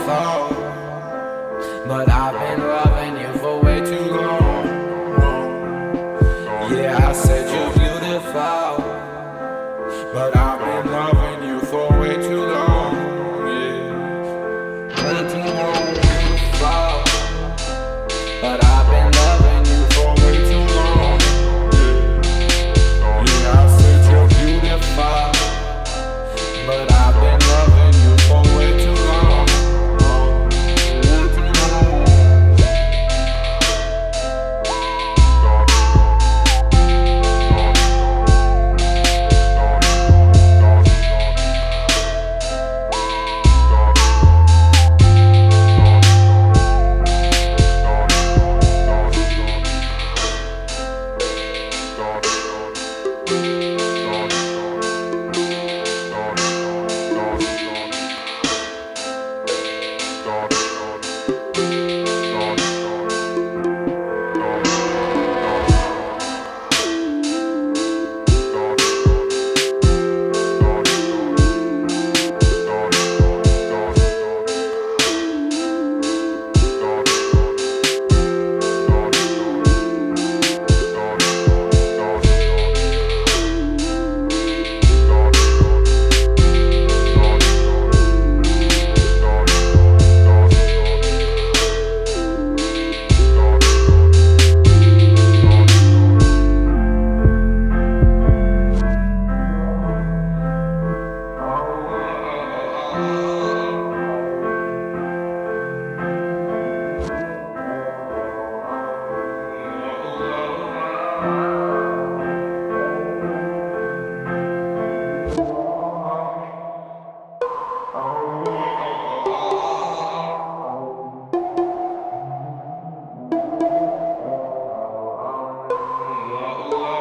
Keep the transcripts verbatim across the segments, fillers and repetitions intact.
beautiful, but I've been loving you for way too long. Yeah, I said you're beautiful, but I've been loving you for way too long. Yeah, way too long, beautiful, but I've been loving you for way too long. Yeah, yeah, I said you're beautiful, but I've been loving you for way too long. Way too long.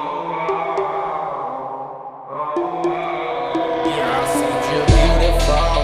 Yeah, I said you're beautiful,